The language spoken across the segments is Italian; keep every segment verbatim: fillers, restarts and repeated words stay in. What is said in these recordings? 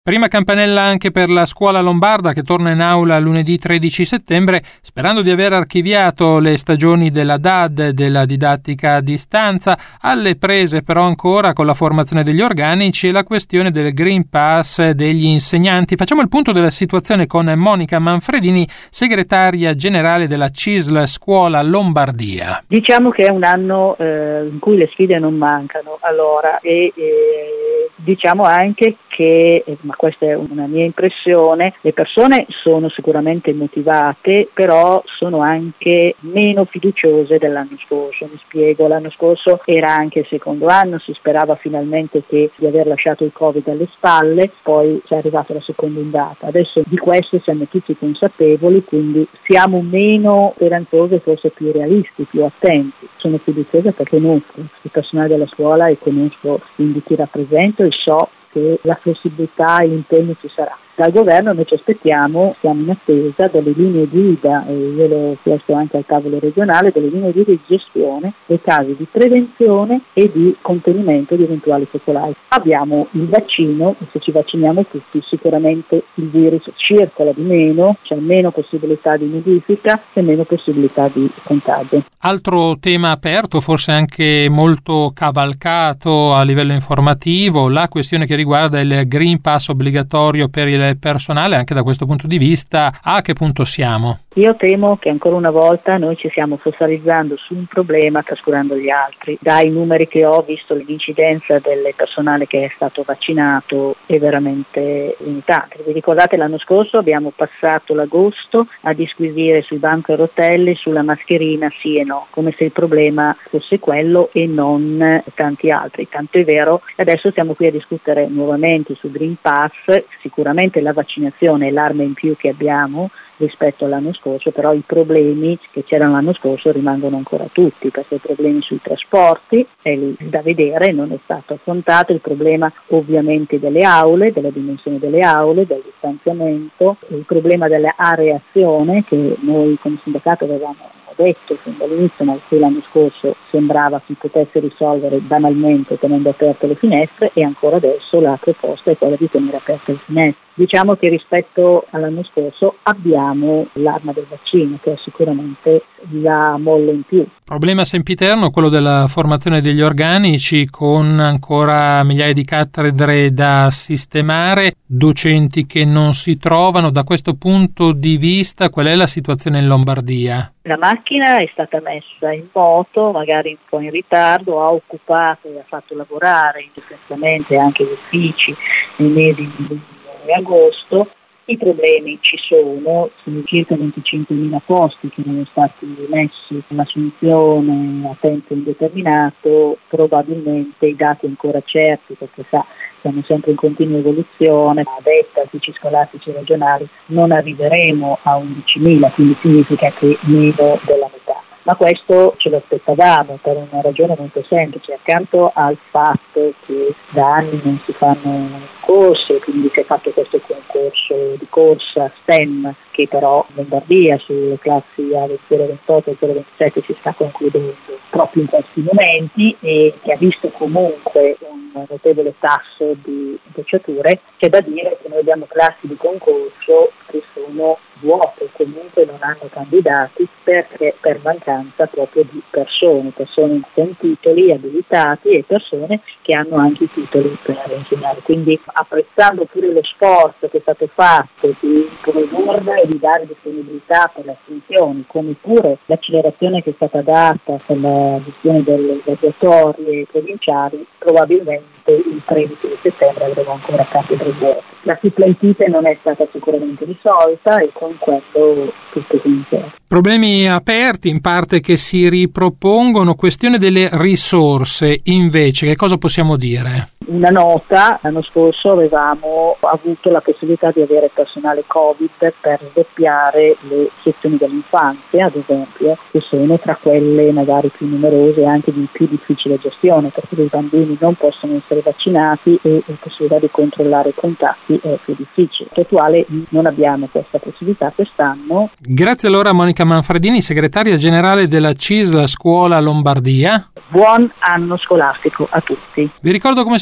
Prima campanella anche per la scuola lombarda che torna in aula lunedì tredici settembre, sperando di aver archiviato le stagioni della D A D, della didattica a distanza, alle prese però ancora con la formazione degli organici e la questione del Green Pass degli insegnanti. Facciamo il punto della situazione con Monica Manfredini, segretaria generale della C I S L Scuola Lombardia. Diciamo che è un anno eh, in cui le sfide non mancano, allora, e eh, diciamo anche che, ma questa è una mia impressione, le persone sono sicuramente motivate, però sono anche meno fiduciose dell'anno scorso. Mi spiego, l'anno scorso era anche il secondo anno, si sperava finalmente che di aver lasciato il Covid alle spalle, poi è arrivata la seconda ondata. Adesso di questo siamo tutti consapevoli, quindi siamo meno speranzosi e forse più realisti, più attenti. Sono fiduciosa perché conosco il personale della scuola e conosco quindi chi rappresento e so che la flessibilità e l'impegno ci sarà. Dal governo noi ci aspettiamo, siamo in attesa delle linee guida, e io l'ho chiesto anche al tavolo regionale, delle linee guida di gestione dei casi di prevenzione e di contenimento di eventuali focolai. Abbiamo il vaccino e se ci vacciniamo tutti sicuramente il virus circola di meno, c'è meno possibilità di nidifica e meno possibilità di contagio. Altro tema aperto, forse anche molto cavalcato a livello informativo, la questione che riguarda il Green Pass obbligatorio per il personale. Anche da questo punto di vista, a che punto siamo? Io temo che ancora una volta noi ci stiamo fossilizzando su un problema trascurando gli altri. Dai numeri che ho visto, l'incidenza del personale che è stato vaccinato è veramente limitata. Vi ricordate l'anno scorso abbiamo passato l'agosto a disquisire sui banchi a rotelle, sulla mascherina sì e no, come se il problema fosse quello e non tanti altri. Tanto è vero, adesso siamo qui a discutere nuovamente sul Green Pass. Sicuramente la vaccinazione è l'arma in più che abbiamo rispetto all'anno scorso, però i problemi che c'erano l'anno scorso rimangono ancora tutti, perché i problemi sui trasporti è lì da vedere, non è stato affrontato, il problema ovviamente delle aule, della dimensione delle aule, del distanziamento, il problema dell'areazione che noi come sindacato avevamo detto fin dall'inizio, ma che l'anno scorso sembrava si potesse risolvere banalmente tenendo aperte le finestre, e ancora adesso la proposta è quella di tenere aperte le finestre. Diciamo che rispetto all'anno scorso abbiamo l'arma del vaccino, che è sicuramente la molla in più. Problema sempiterno quello della formazione degli organici, con ancora migliaia di cattedre da sistemare, docenti che non si trovano. Da questo punto di vista, qual è la situazione in Lombardia? La macchina è stata messa in moto, magari un po' in ritardo, ha occupato e ha fatto lavorare intensamente anche gli uffici nei mesi di e agosto. I problemi ci sono, sono circa venticinquemila posti che erano stati messi in assunzione a tempo indeterminato, probabilmente i dati ancora certi, perché sa, siamo sempre in continua evoluzione, ma detta uffici scolastici regionali non arriveremo a undicimila, quindi significa che meno della metà. Ma questo ce lo aspettavamo per una ragione molto semplice, accanto al fatto che da anni non si fanno corse, quindi si è fatto questo concorso di corsa STEM che però in Lombardia sulle classi A zero ventotto e zero ventisette si sta concludendo proprio in questi momenti e che ha visto comunque un notevole tasso di bocciature. C'è da dire che noi abbiamo classi di concorso che sono vuote, comunque non hanno candidati perché per mancanza proprio di persone, persone con titoli abilitati e persone che hanno anche i titoli per insegnare. Quindi apprezzando pure lo sforzo che è stato fatto di produrre e di dare disponibilità per le assunzioni, come pure l'accelerazione che è stata data per la gestione delle graduatorie provinciali, probabilmente il tredici di settembre avremo ancora cattedre vuote. La supplentite non è stata sicuramente risolta e con questo tutto comincia. Problemi aperti in parte che si ripropongono, questione delle risorse invece, che cosa possiamo dire? Una nota, l'anno scorso avevamo avuto la possibilità di avere personale Covid per sdoppiare le sezioni dell'infanzia, ad esempio, che sono tra quelle magari più numerose e anche di più difficile gestione, perché i bambini non possono essere vaccinati e la possibilità di controllare i contatti è più difficile. Attuale non abbiamo questa possibilità quest'anno. Grazie allora a Monica Manfredini, segretaria generale della C I S L Scuola Lombardia. Buon anno scolastico a tutti. Vi ricordo come sempre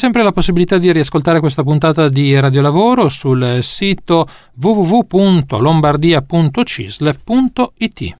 sempre la possibilità di riascoltare questa puntata di Radio Lavoro sul sito w w w punto lombardia punto cisl punto i t.